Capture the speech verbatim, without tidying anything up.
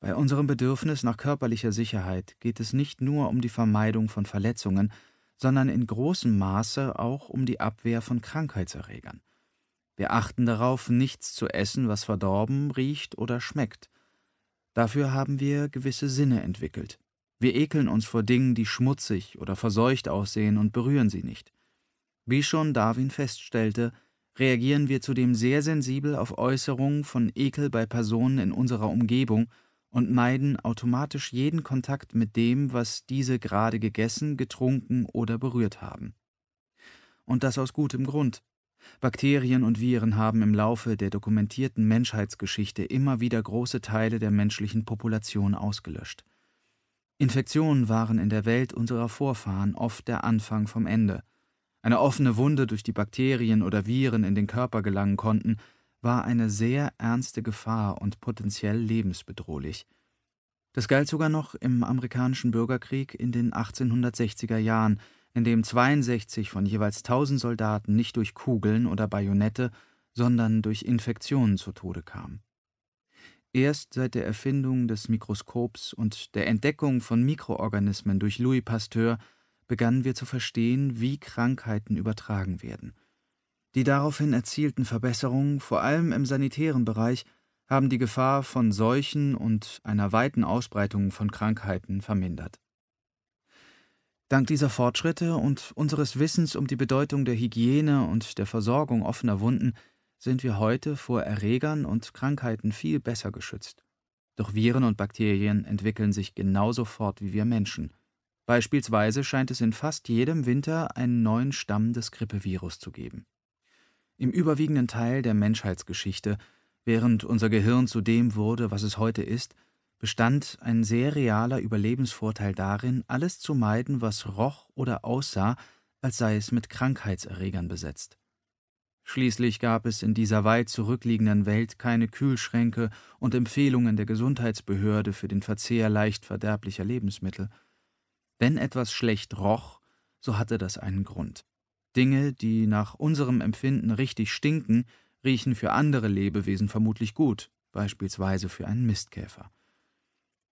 Bei unserem Bedürfnis nach körperlicher Sicherheit geht es nicht nur um die Vermeidung von Verletzungen, sondern in großem Maße auch um die Abwehr von Krankheitserregern. Wir achten darauf, nichts zu essen, was verdorben, riecht oder schmeckt. Dafür haben wir gewisse Sinne entwickelt. Wir ekeln uns vor Dingen, die schmutzig oder verseucht aussehen, und berühren sie nicht. Wie schon Darwin feststellte, reagieren wir zudem sehr sensibel auf Äußerungen von Ekel bei Personen in unserer Umgebung und meiden automatisch jeden Kontakt mit dem, was diese gerade gegessen, getrunken oder berührt haben. Und das aus gutem Grund. Bakterien und Viren haben im Laufe der dokumentierten Menschheitsgeschichte immer wieder große Teile der menschlichen Population ausgelöscht. Infektionen waren in der Welt unserer Vorfahren oft der Anfang vom Ende. Eine offene Wunde, durch die Bakterien oder Viren in den Körper gelangen konnten, war eine sehr ernste Gefahr und potenziell lebensbedrohlich. Das galt sogar noch im amerikanischen Bürgerkrieg in den achtzehnhundertsechziger Jahren, in dem zweiundsechzig von jeweils tausend Soldaten nicht durch Kugeln oder Bajonette, sondern durch Infektionen zu Tode kamen. Erst seit der Erfindung des Mikroskops und der Entdeckung von Mikroorganismen durch Louis Pasteur begannen wir zu verstehen, wie Krankheiten übertragen werden. Die daraufhin erzielten Verbesserungen, vor allem im sanitären Bereich, haben die Gefahr von Seuchen und einer weiten Ausbreitung von Krankheiten vermindert. Dank dieser Fortschritte und unseres Wissens um die Bedeutung der Hygiene und der Versorgung offener Wunden sind wir heute vor Erregern und Krankheiten viel besser geschützt. Doch Viren und Bakterien entwickeln sich genauso fort wie wir Menschen. Beispielsweise scheint es in fast jedem Winter einen neuen Stamm des Grippevirus zu geben. Im überwiegenden Teil der Menschheitsgeschichte, während unser Gehirn zu dem wurde, was es heute ist, bestand ein sehr realer Überlebensvorteil darin, alles zu meiden, was roch oder aussah, als sei es mit Krankheitserregern besetzt. Schließlich gab es in dieser weit zurückliegenden Welt keine Kühlschränke und Empfehlungen der Gesundheitsbehörde für den Verzehr leicht verderblicher Lebensmittel. Wenn etwas schlecht roch, so hatte das einen Grund. Dinge, die nach unserem Empfinden richtig stinken, riechen für andere Lebewesen vermutlich gut, beispielsweise für einen Mistkäfer.